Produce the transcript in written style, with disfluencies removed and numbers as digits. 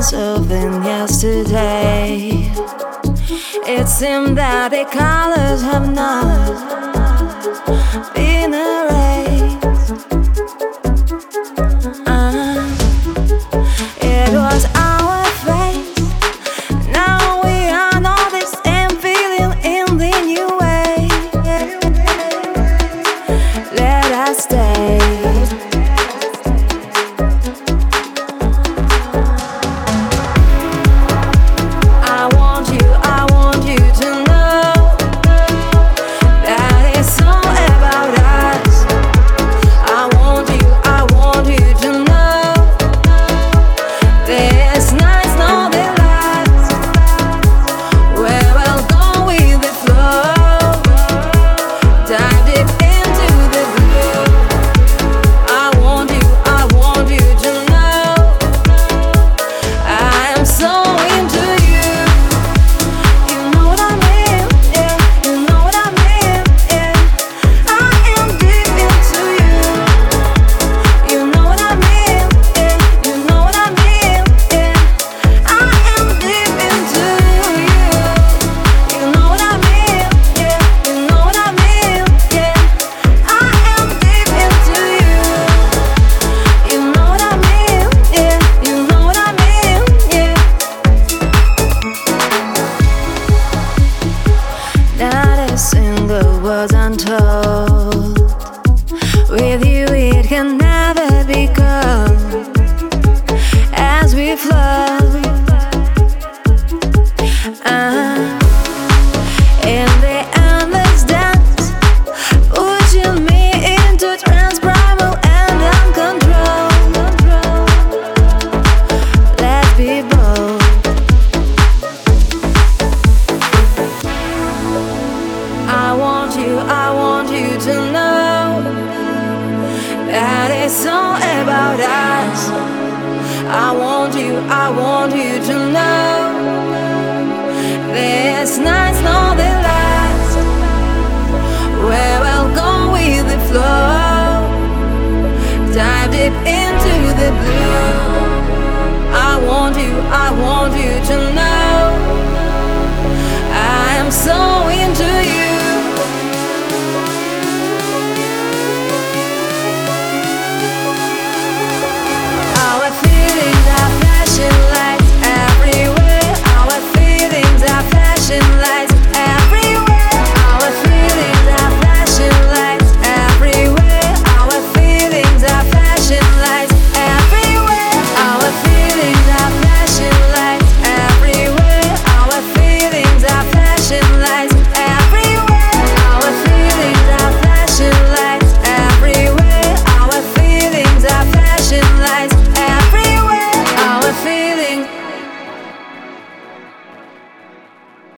sense of in yesterday. It seemed that the colors have not been erased. It was our face. Now we are not the same feeling in the new way. Let us stay. Single words untold. With you it can never be cold. As we float in the endless dance, pushing me into trance, primal and uncontrolled. Let's be bold. I want you to know that it's all about us. I want you to know this night's not the last. Where we'll go with the flow.